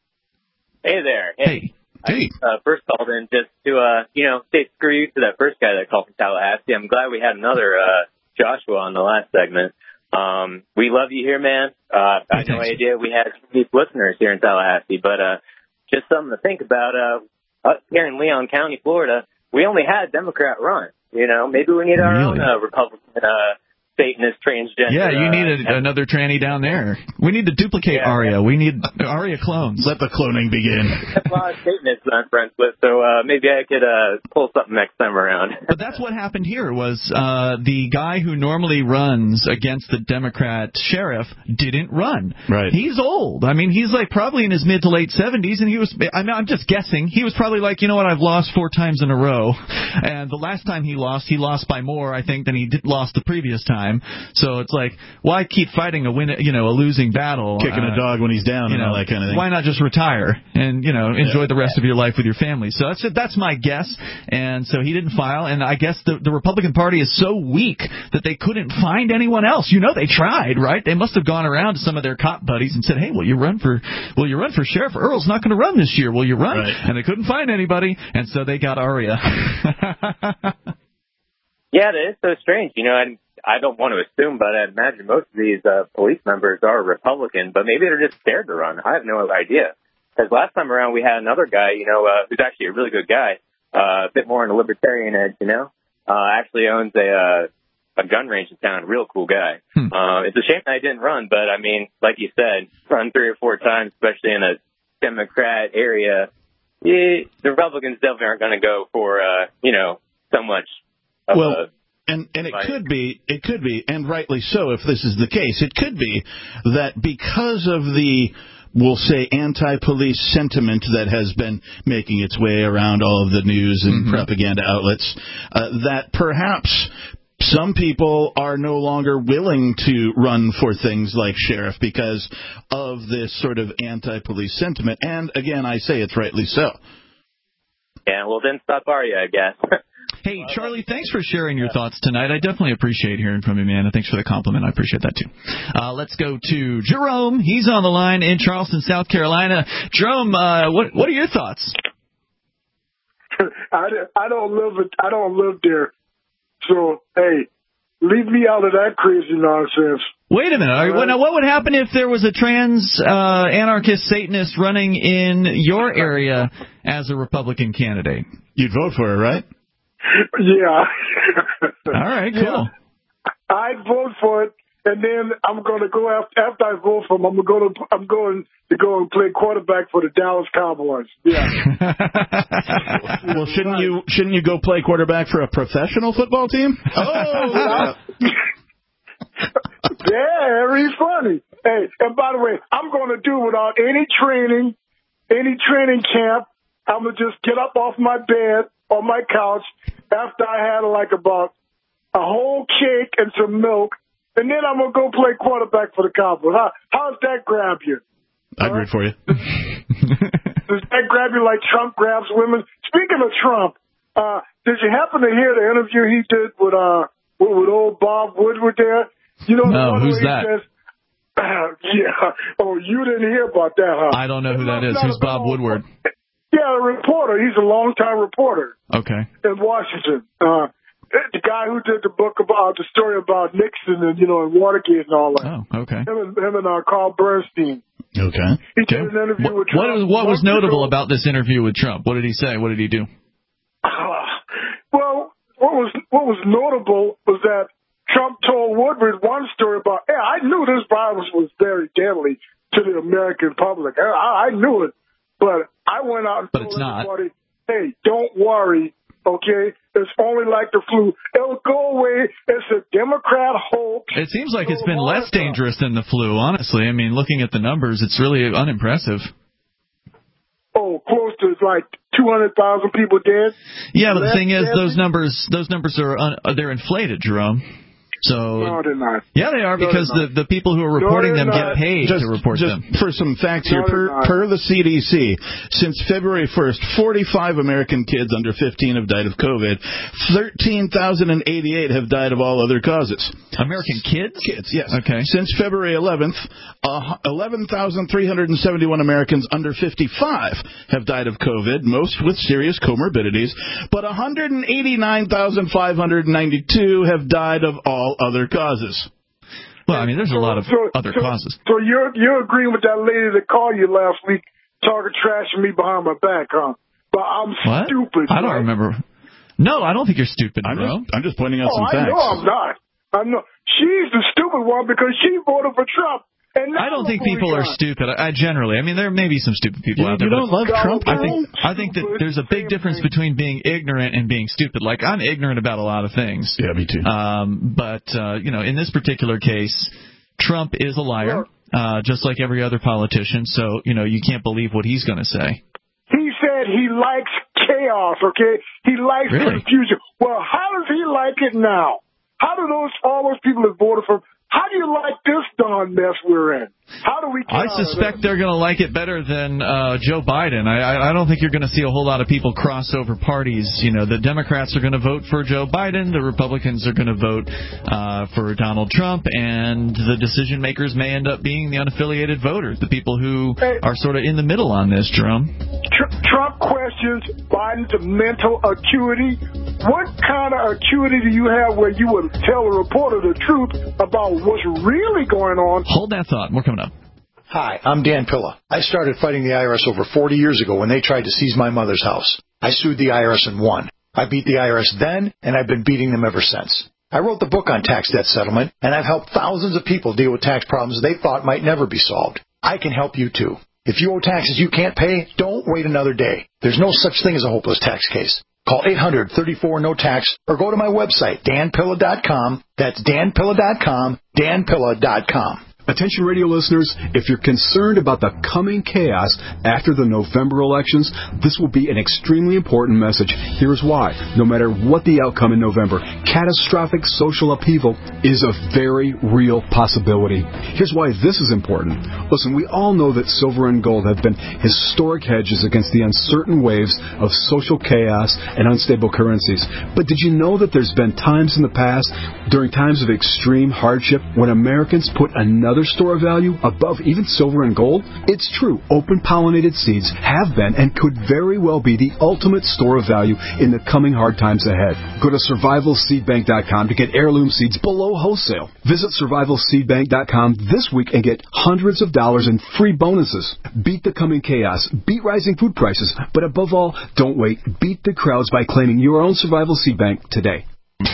Hey there. Hey. Hey. I uh, first called in just to, uh, you know, say screw you to that first guy that called from Tallahassee. I'm glad we had another uh, Joshua on the last segment. Um, we love you here, man. Uh, I had no idea we had deep listeners here in Tallahassee, but uh, just something to think about. Uh, us here in Leon County, Florida, we only had Democrat run. You know, maybe we need our really? own uh, Republican uh Satanist transgender. Yeah, you need a, uh, another tranny down there. We need to duplicate yeah. Arya. We need Arya clones. Let the cloning begin. That's a lot of Satanists I'm friends with, so uh, maybe I could uh, pull something next time around. But that's what happened here was uh, the guy who normally runs against the Democrat sheriff didn't run. Right. He's old. I mean, he's like probably in his mid to late seventies, and he was, I mean, I'm just guessing, he was probably like, you know what, I've lost four times in a row. And the last time he lost, he lost by more, I think, than he did lost the previous time. So it's like, why keep fighting a win, you know, a losing battle? Kicking uh, a dog when he's down you and know, all that kind of thing. Why not just retire and, you know, enjoy yeah. the rest of your life with your family? So that's that's my guess. And so he didn't file. And I guess the, the Republican Party is so weak that they couldn't find anyone else. You know, they tried, right? They must have gone around to some of their cop buddies and said, hey, will you run for, will you run for sheriff? Earl's not going to run this year. Will you run? Right. And they couldn't find anybody. And so they got Arya. Yeah, it is so strange. You know, I, I don't want to assume, but I imagine most of these uh, police members are Republican, but maybe they're just scared to run. I have no idea. Because last time around we had another guy, you know, uh, who's actually a really good guy, uh, a bit more on the libertarian edge, you know, uh, actually owns a uh, a gun range in town, real cool guy. Hmm. Uh, it's a shame that I didn't run, but I mean, like you said, run three or four times, especially in a Democrat area. Yeah, the Republicans definitely aren't going to go for, uh, you know, so much. Of well, a, and and it could be, it could be, and rightly so if this is the case, it could be that because of the, we'll say, anti-police sentiment that has been making its way around all of the news and mm-hmm. propaganda outlets, uh, that perhaps some people are no longer willing to run for things like sheriff because of this sort of anti-police sentiment. And again, I say it's rightly so. Yeah, well, then stop Arya, I guess. Hey, Charlie, thanks for sharing your thoughts tonight. I definitely appreciate hearing from you, man, and thanks for the compliment. I appreciate that, too. Uh, let's go to Jerome. He's on the line in Charleston, South Carolina. Jerome, uh, what what are your thoughts? I, I don't live I don't live there, so hey, leave me out of that crazy nonsense. Wait a minute. Right. Well, now, what would happen if there was a trans uh, anarchist Satanist running in your area as a Republican candidate? You'd vote for her, right? Yeah. All right, cool. Yeah. I'd vote for it, and then I'm going to go after after I vote for him. I'm going to I'm going to go and play quarterback for the Dallas Cowboys. Yeah. Well, shouldn't you shouldn't you go play quarterback for a professional football team? Oh. Very funny. Hey, and by the way, I'm going to do without any training, any training camp. I'm going to just get up off my bed on my couch after I had like about a whole cake and some milk, and then I'm going to go play quarterback for the Cowboys. How, how does that grab you? I'd root for you. Does that grab you like Trump grabs women? Speaking of Trump, uh, did you happen to hear the interview he did with uh with, with old Bob Woodward there? You know, no, who's that? Says, uh, yeah. Oh, you didn't hear about that, huh? I don't know who that is. Who's Bob Woodward? Yeah, a reporter. He's a longtime reporter. Okay. In Washington. Uh, the guy who did the book about the story about Nixon and, you know, and Watergate and all that. Oh, okay. Him and, him and uh, Carl Bernstein. Okay. He did an interview what, with Trump. What, what was notable about this interview with Trump? What did he say? What did he do? Uh, well, what was what was notable was that Trump told Woodward one story about, hey, I knew this virus was very deadly to the American public. I, I knew it. But I went out and but told it's not. everybody, hey, don't worry, okay? It's only like the flu. It'll go away. It's a Democrat hoax. It seems like it's been less dangerous than the flu, honestly. I mean, looking at the numbers, it's really unimpressive. Oh, close to like two hundred thousand people dead? Yeah, but the thing is, those numbers those numbers are un- they're inflated, Jerome. So no, they're not. Yeah, they are, because no, the, the people who are reporting no, them not. get paid just, to report just them. For some facts here, no, per, per the C D C, since February first, forty-five American kids under fifteen have died of COVID. thirteen thousand eighty-eight have died of all other causes. American kids? Kids, yes. Okay. Since February eleventh, uh, eleven thousand three hundred seventy-one Americans under fifty-five have died of COVID, most with serious comorbidities, but one hundred eighty-nine thousand five hundred ninety-two have died of all other causes. Well, I mean, there's a lot of so, other so, causes. So you're you're agreeing with that lady that called you last week, talking trash to me behind my back, huh? But I'm what? stupid. I don't right? remember. No, I don't think you're stupid, I'm bro. just, I'm just pointing out oh, some I facts. know I'm not. I'm not. She's the stupid one because she voted for Trump. And I don't think people are stupid. I, I generally, I mean, there may be some stupid people you, out there. You don't love Trump? I think I think that there's a big difference between being ignorant and being stupid. Like, I'm ignorant about a lot of things. Yeah, me too. Um, but uh, you know, in this particular case, Trump is a liar, uh, just like every other politician. So you know, you can't believe what he's going to say. He said he likes chaos. Okay, he likes really? confusion. Well, how does he like it now? How do those all those people that voted for him? How do you like this darn mess we're in? How do we get I suspect they're going to like it better than uh, Joe Biden. I, I, I don't think you're going to see a whole lot of people cross over parties. You know, the Democrats are going to vote for Joe Biden. The Republicans are going to vote uh, for Donald Trump. And the decision makers may end up being the unaffiliated voters, the people who hey, are sort of in the middle on this, Jerome. Tr- Trump questions Biden's mental acuity. What kind of acuity do you have where you would tell a reporter the truth about what's really going on? Hold that thought. More coming up. Hi, I'm Dan Pilla. I started fighting the I R S over forty years ago when they tried to seize my mother's house. I sued the I R S and won. I beat the I R S then, and I've been beating them ever since. I wrote the book on tax debt settlement, and I've helped thousands of people deal with tax problems they thought might never be solved. I can help you, too. If you owe taxes you can't pay, don't wait another day. There's no such thing as a hopeless tax case. Call eight hundred, thirty-four, no tax or go to my website, dan pilla dot com. That's dan pilla dot com, dan pilla dot com. Attention radio listeners, if you're concerned about the coming chaos after the November elections, this will be an extremely important message. Here's why. No matter what the outcome in November, catastrophic social upheaval is a very real possibility. Here's why this is important. Listen, we all know that silver and gold have been historic hedges against the uncertain waves of social chaos and unstable currencies. But did you know that there's been times in the past, during times of extreme hardship, when Americans put another store of value above even silver and gold? It's true. Open pollinated seeds have been and could very well be the ultimate store of value in the coming hard times ahead. Go to survival seed bank dot com to get heirloom seeds below wholesale. Visit survival seed bank dot com this week and get hundreds of dollars in free bonuses. Beat the coming chaos. Beat rising food prices. But above all, don't wait. Beat the crowds by claiming your own Survival Seed Bank today.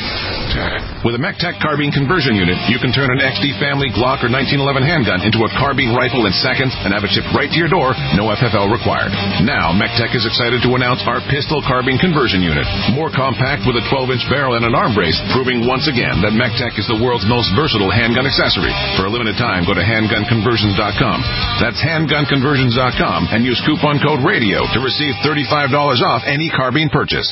With a MECTEC carbine conversion unit, you can turn an X D Family Glock or nineteen eleven handgun into a carbine rifle in seconds and have it shipped right to your door, no F F L required. Now, MECTEC is excited to announce our pistol carbine conversion unit. More compact with a twelve-inch barrel and an arm brace, proving once again that MECTEC is the world's most versatile handgun accessory. For a limited time, go to handgun conversions dot com. That's handgun conversions dot com and use coupon code RADIO to receive thirty-five dollars off any carbine purchase.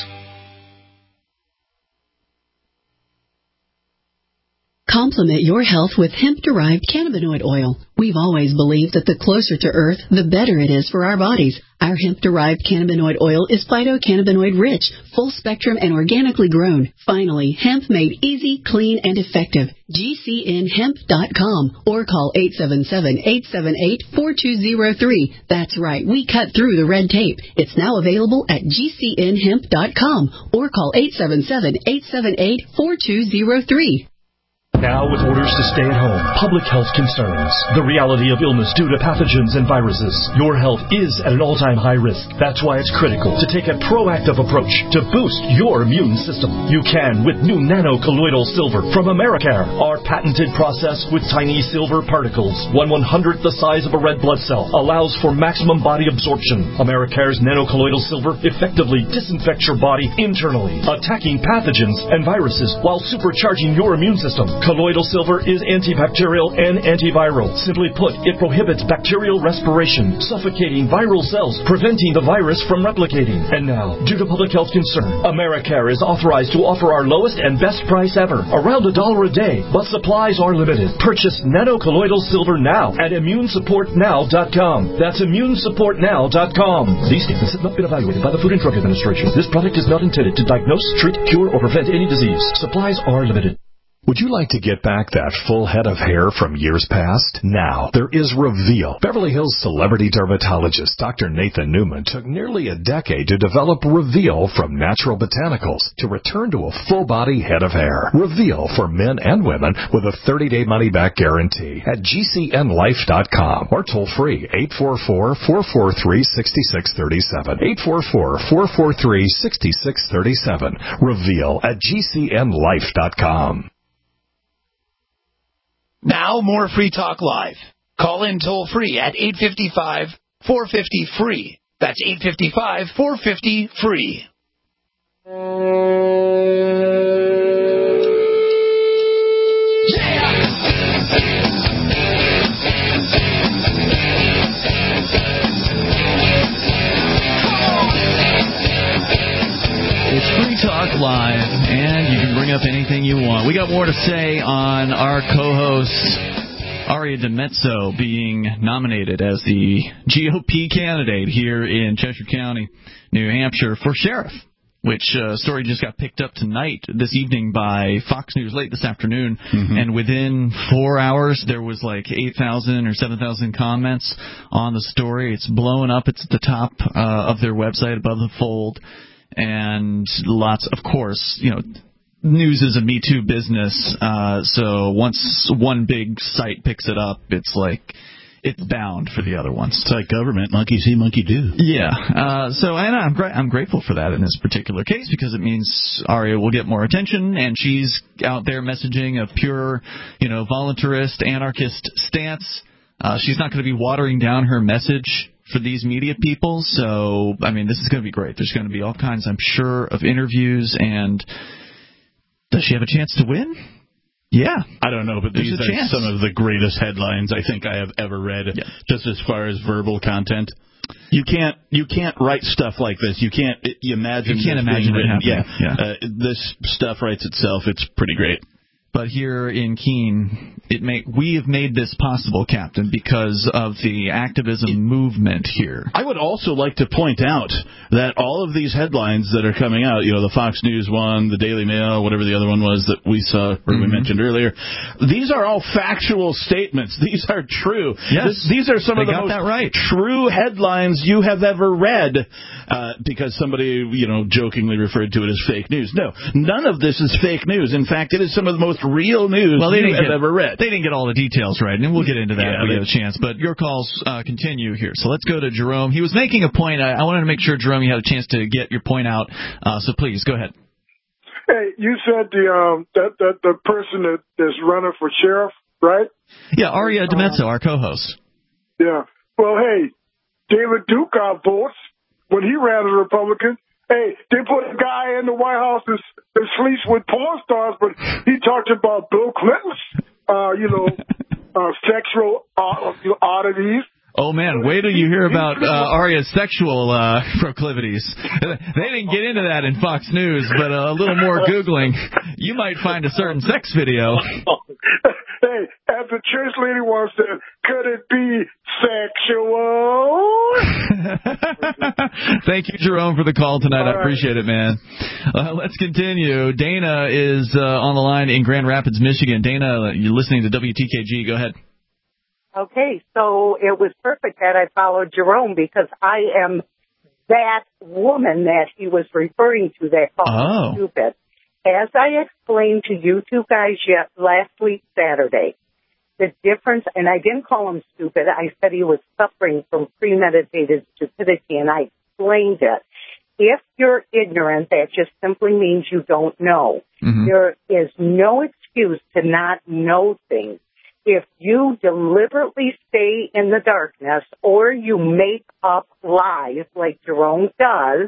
Complement your health with hemp-derived cannabinoid oil. We've always believed that the closer to Earth, the better it is for our bodies. Our hemp-derived cannabinoid oil is phytocannabinoid-rich, full-spectrum, and organically grown. Finally, hemp made easy, clean, and effective. G C N hemp dot com or call eight seven seven, eight seven eight, four two zero three. That's right, we cut through the red tape. It's now available at G C N hemp dot com or call eight seven seven, eight seven eight, four two zero three. Now with orders to stay at home, public health concerns, the reality of illness due to pathogens and viruses, your health is at an all-time high risk. That's why it's critical to take a proactive approach to boost your immune system. You can with new nano-colloidal silver from Americare. Our patented process with tiny silver particles, one one-hundredth the size of a red blood cell, allows for maximum body absorption. Americare's nano-colloidal silver effectively disinfects your body internally, attacking pathogens and viruses while supercharging your immune system. Colloidal silver is antibacterial and antiviral. Simply put, it prohibits bacterial respiration, suffocating viral cells, preventing the virus from replicating. And now, due to public health concern, Americare is authorized to offer our lowest and best price ever, around a dollar a day, but supplies are limited. Purchase nano-colloidal silver now at immune support now dot com. That's immune support now dot com. These statements have not been evaluated by the Food and Drug Administration. This product is not intended to diagnose, treat, cure, or prevent any disease. Supplies are limited. Would you like to get back that full head of hair from years past? Now, there is Reveal. Beverly Hills celebrity dermatologist Doctor Nathan Newman took nearly a decade to develop Reveal from natural botanicals to return to a full-body head of hair. Reveal for men and women with a thirty-day money-back guarantee at G C N life dot com or toll-free eight four four, four four three, six six three seven. eight four four, four four three, six six three seven. Reveal at G C N life dot com. Now more Free Talk Live. Call in toll free at eight five five, four five zero, free. That's eight five five, four five zero, free. It's Free Talk Live, and you can bring up anything you want. We got more to say on our co-host, Aria DiMezzo, being nominated as the G O P candidate here in Cheshire County, New Hampshire, for sheriff, which uh, story just got picked up tonight, this evening, by Fox News late this afternoon. Mm-hmm. And within four hours, there was like eight thousand or seven thousand comments on the story. It's blowing up. It's at the top uh, of their website, above the fold. And lots, of course, you know, news is a Me Too business. Uh, so once one big site picks it up, it's like it's bound for the other ones. It's like government, monkey see, monkey do. Yeah. Uh, so and I'm gra- I'm grateful for that in this particular case, because it means Aria will get more attention, and she's out there messaging a pure, you know, voluntarist, anarchist stance. Uh, she's not going to be watering down her message for these media people. So, I mean, this is going to be great. There's going to be all kinds, I'm sure, of interviews. And does she have a chance to win? Yeah. I don't know, but There's these are chance. some of the greatest headlines I think I have ever read, yeah. just as far as verbal content. You can't you can't write stuff like this. You can't you imagine You can't imagine it happening. Yeah. yeah. Uh, this stuff writes itself. It's pretty great. But here in Keene, it may, we have made this possible, Captain, because of the activism movement here. I would also like to point out that all of these headlines that are coming out, you know, the Fox News one, the Daily Mail, whatever the other one was that we saw or mm-hmm. we mentioned earlier, these are all factual statements. These are true. Yes. This, these are some they of the got most that right. true headlines you have ever read, uh, because somebody, you know, jokingly referred to it as fake news. No, none of this is fake news. In fact, it is some of the most real news well, they you didn't have get, ever read. They didn't get all the details right, and we'll get into that yeah, if we get a chance. But your calls uh, continue here. So let's go to Jerome. He was making a point. I, I wanted to make sure, Jerome, you had a chance to get your point out. Uh, so please, go ahead. Hey, you said the um that that the person that is running for sheriff, right? Yeah, Aria DiMezzo, our co-host. Yeah. Well, hey, David Duke got votes when he ran as a Republican. Hey, they put a guy in the White House that, that sleeps with porn stars, but he talked about Bill Clinton's, uh, you know, uh, sexual oddities. Oh, man, wait till you hear about uh, Aria's sexual uh, proclivities. They didn't get into that in Fox News, but uh, a little more Googling, you might find a certain sex video. Hey, as the church lady once said, could it be sexual? Thank you, Jerome, for the call tonight. All I appreciate it, man. Uh, let's continue. Dana is uh, on the line in Grand Rapids, Michigan. Dana, you're listening to W T K G. Go ahead. Okay, so it was perfect that I followed Jerome because I am that woman that he was referring to that called oh. stupid. As I explained to you two guys yet last week, Saturday, the difference, and I didn't call him stupid, I said he was suffering from premeditated stupidity, and I explained it. If you're ignorant, that just simply means you don't know. Mm-hmm. There is no excuse to not know things. If you deliberately stay in the darkness or you make up lies like Jerome does,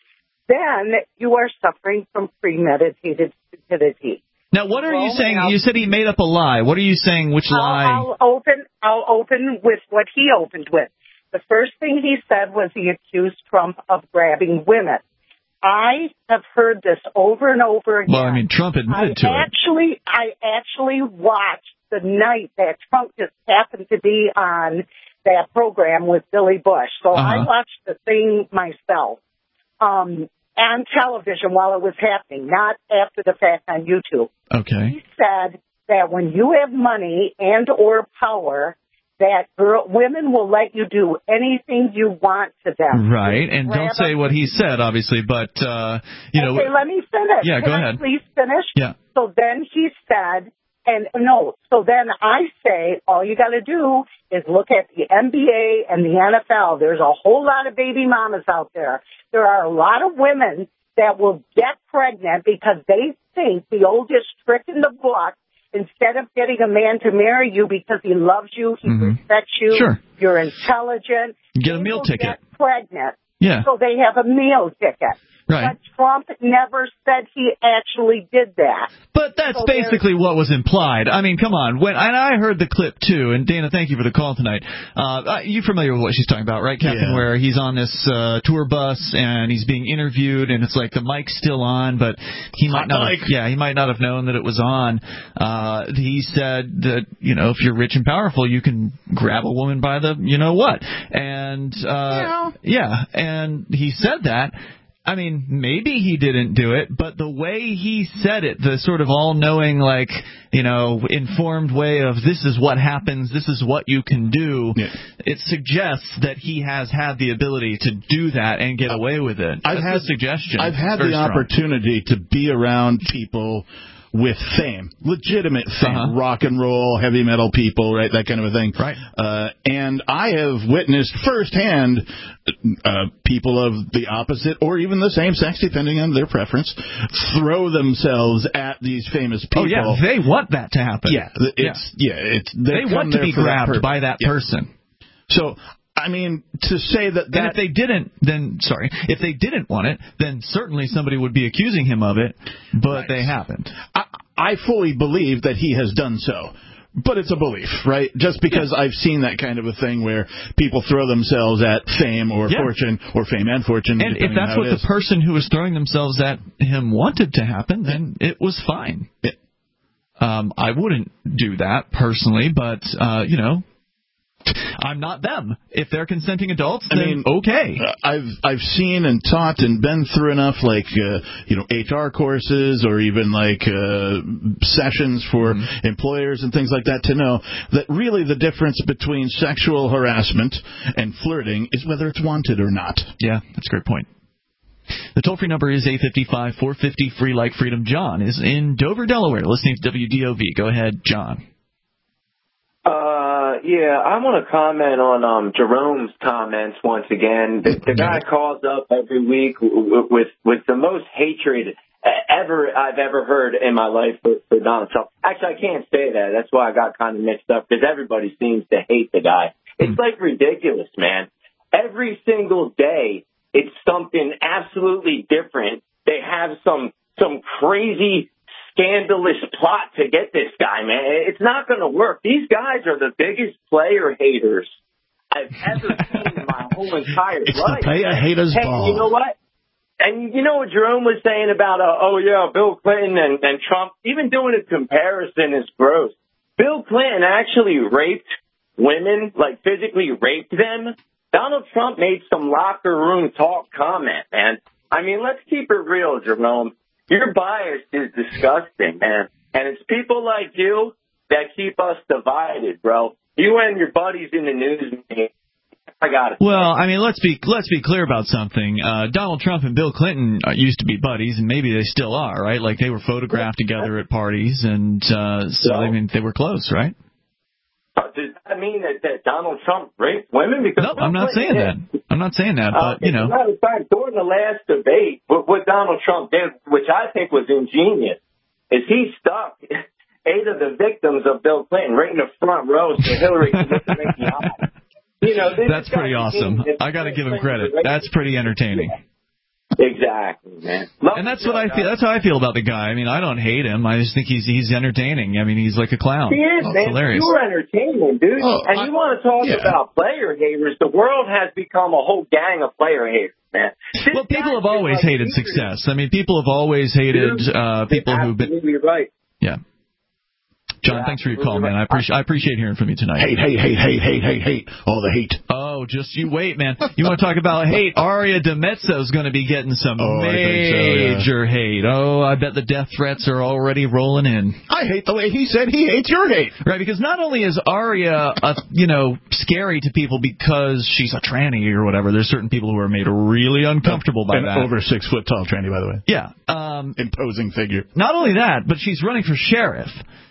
then you are suffering from premeditated stupidity. Now, what are you saying? You said he made up a lie. What are you saying? Which lie? I'll, I'll open. I'll open with what he opened with. The first thing he said was he accused Trump of grabbing women. I have heard this over and over again. Well, I mean, Trump admitted I to actually, it. I actually watched the night that Trump just happened to be on that program with Billy Bush. So uh-huh. I watched the thing myself um, on television while it was happening, not after the fact on YouTube. Okay. He said that when you have money and or power, that girl, women will let you do anything you want to them. Right, and don't say what he said, obviously, but, uh, you know. Okay, let me finish. Yeah, Can go I ahead. please finish? Yeah. So then he said, and no, so then I say, all you got to do is look at the N B A and the N F L. There's a whole lot of baby mamas out there. There are a lot of women that will get pregnant because they think the oldest trick in the book, instead of getting a man to marry you because he loves you, he mm-hmm. respects you, sure. you're intelligent. Get a meal ticket. Get pregnant. Yeah. So they have a meal ticket. Right. But Trump never said he actually did that. But that's so basically what was implied. I mean, come on. When and I heard the clip, too, and Dana, thank you for the call tonight. Uh, you familiar with what she's talking about, right, Captain? Yeah. Where he's on this uh, tour bus and he's being interviewed, and it's like the mic's still on, but he might Hot not mic. have, yeah, he might not have known that it was on. Uh, he said that, you know, if you're rich and powerful, you can grab a woman by the, you know what. And, uh, yeah. yeah, and he said that. I mean, maybe he didn't do it, but the way he said it, the sort of all-knowing, like, you know, informed way of this is what happens, this is what you can do, yeah. it suggests that he has had the ability to do that and get away with it. I've That's had the suggestion. I've had the strong. opportunity to be around people with fame, legitimate fame, uh-huh. rock and roll, heavy metal people, right, that kind of a thing. Right. Uh, and I have witnessed firsthand uh, people of the opposite or even the same sex, depending on their preference, throw themselves at these famous people. Oh, yeah, they want that to happen. Yeah, it's, yeah. yeah it's, they want to be grabbed that by that yeah. person. So, I mean, to say that, that... And if they didn't, then, sorry, if they didn't want it, then certainly somebody would be accusing him of it, but right. they haven't. I, I fully believe that he has done so. But it's a belief, right? Just because yeah. I've seen that kind of a thing where people throw themselves at fame or yeah. fortune, or fame and fortune. And if that's what the person who was throwing themselves at him wanted to happen, then it was fine. Yeah. Um, I wouldn't do that personally, but, uh, you know, I'm not them. If they're consenting adults, then I mean, okay. I've I've seen and taught and been through enough, like uh, you know, H R courses or even like uh, sessions for mm-hmm. employers and things like that to know that really the difference between sexual harassment and flirting is whether it's wanted or not. Yeah, that's a great point. The toll-free number is eight five five, four five zero, free like freedom. John is in Dover, Delaware, listening to W D O V. Go ahead, John. Uh, yeah, I want to comment on um, Jerome's comments once again. The, the guy calls up every week with with the most hatred ever I've ever heard in my life for, for Donald Trump. Actually, I can't say that. That's why I got kind of mixed up, because everybody seems to hate the guy. It's like ridiculous, man. Every single day, it's something absolutely different. They have some some crazy, scandalous plot to get this guy, man. It's not going to work. These guys are the biggest player haters I've ever seen in my whole entire it's life. It's the player haters hey, ball. You know what? And you know what Jerome was saying about, uh, oh, yeah, Bill Clinton and, and Trump? Even doing a comparison is gross. Bill Clinton actually raped women, like physically raped them. Donald Trump made some locker room talk comment, man. I mean, let's keep it real, Jerome. Your bias is disgusting, man. And it's people like you that keep us divided, bro. You and your buddies in the news, man. I got it. Well, I mean, let's be let's be clear about something. Uh, Donald Trump and Bill Clinton uh, used to be buddies, and maybe they still are, right? Like, they were photographed together at parties, and uh, so, I mean, they were close, right? Uh, does that mean that, that Donald Trump raped women? Because no, I'm not saying that. I'm not saying that, but, uh, you know. As a matter of fact, during the last debate, what, what Donald Trump did, which I think was ingenious, is he stuck eight of the victims of Bill Clinton right in the front row so Hillary could look right in the eye. You know, that's pretty awesome. I got to give him credit. That's pretty entertaining. Exactly, man. Love and that's what I feel. That's how I feel about the guy. I mean, I don't hate him. I just think he's he's entertaining. I mean, he's like a clown. He is, oh, man. Hilarious. You're entertaining, dude. Oh, and I, you want to talk yeah. about player haters? The world has become a whole gang of player haters, man. This well, people have always like hated haters. success. I mean, people have always hated dude, uh, people who've been. Absolutely right. Yeah. John, thanks for your call, man. I appreciate I appreciate hearing from you tonight. Hate, hate, hate, hate, hate, hate, hate. All the hate. Oh, just you wait, man. You want to talk about hate? Aria DiMezzo's going to be getting some oh, major so, yeah. hate. Oh, I bet the death threats are already rolling in. I hate the way he said he hates your hate. Right, because not only is Aria, uh, you know, scary to people because she's a tranny or whatever. There's certain people who are made really uncomfortable by An that. over six foot tall tranny, by the way. Yeah. Um, Imposing figure. Not only that, but she's running for sheriff.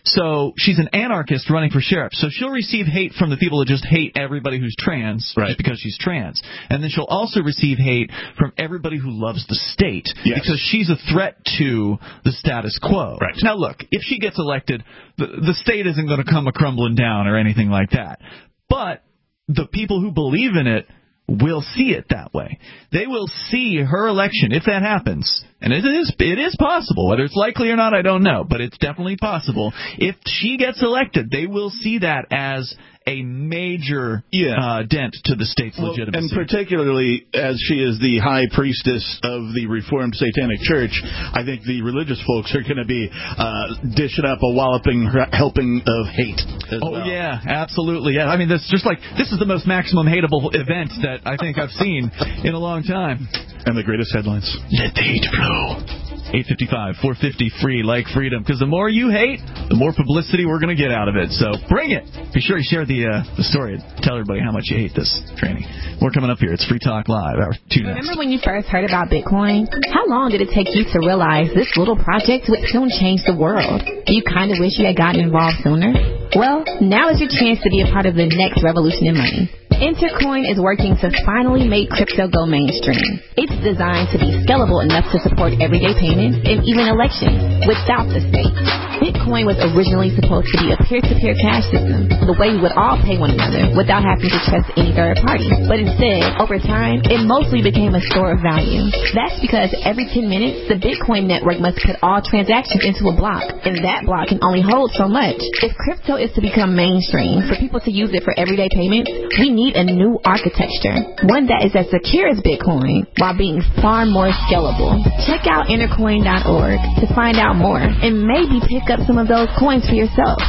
So she's an anarchist running for sheriff. So she'll receive hate from the people that just hate everybody who's trans, right, just because she's trans. And then she'll also receive hate from everybody who loves the state, yes, because she's a threat to the status quo. Right. Now, look, if she gets elected, the, the state isn't going to come a crumbling down or anything like that. But the people who believe in it will see it that way. They will see her election, if that happens, and it is it is possible. Whether it's likely or not, I don't know, but it's definitely possible. If she gets elected, they will see that as a major yeah. uh, dent to the state's well, legitimacy. And particularly as she is the high priestess of the Reformed Satanic Church, I think the religious folks are going to be uh, dishing up a walloping helping of hate as oh, well. yeah, absolutely. Yeah, I mean, this just like this is the most maximum hateable event that I think I've seen in a long time. And the greatest headlines. Let the hate flow. eight fifty-five, four fifty, free, like freedom. Because the more you hate, the more publicity we're going to get out of it. So bring it. Be sure you share the uh, the story. Tell everybody how much you hate this training. More coming up here. It's Free Talk Live. Our two next. Remember when you first heard about Bitcoin? How long did it take you to realize this little project would soon change the world? Do you kind of wish you had gotten involved sooner? Well, now is your chance to be a part of the next revolution in money. Intercoin is working to finally make crypto go mainstream. It's designed to be scalable enough to support everyday payments and even elections without the state. Bitcoin was originally supposed to be a peer-to-peer cash system, the way we would all pay one another without having to trust any third party. But instead, over time, it mostly became a store of value. That's because every ten minutes, the Bitcoin network must put all transactions into a block, and that block can only hold so much. If crypto is to become mainstream, for people to use it for everyday payments, we need a new architecture, one that is as secure as Bitcoin while being far more scalable. Check out intercoin dot org to find out more and maybe pick up some of those coins for yourself.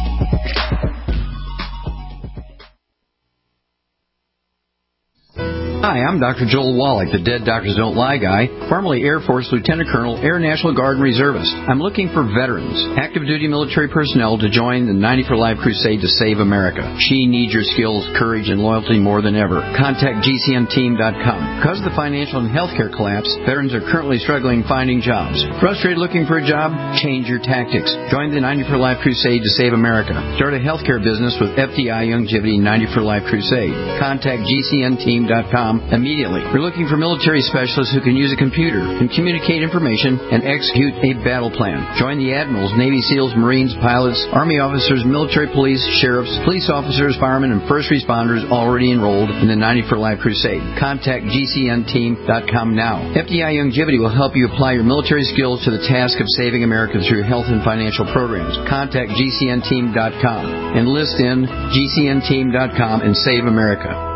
Hi, I'm Doctor Joel Wallach, the Dead Doctors Don't Lie guy, formerly Air Force Lieutenant Colonel, Air National Guard Reservist. I'm looking for veterans, active duty military personnel to join the ninety for Life crusade to save America. She needs your skills, courage, and loyalty more than ever. Contact G C N team dot com. Because of the financial and healthcare collapse, veterans are currently struggling finding jobs. Frustrated looking for a job? Change your tactics. Join the ninety for Life crusade to save America. Start a healthcare business with F D I Longevity ninety for Life crusade. Contact G C N team dot com com immediately. We're looking for military specialists who can use a computer, can communicate information, and execute a battle plan. Join the admirals, Navy SEALs, Marines, pilots, Army officers, military police, sheriffs, police officers, firemen, and first responders already enrolled in the ninety for Life Crusade. Contact G C N team dot com now. F D I Longevity will help you apply your military skills to the task of saving America through health and financial programs. Contact G C N team dot com. Enlist in G C N team dot com and save America.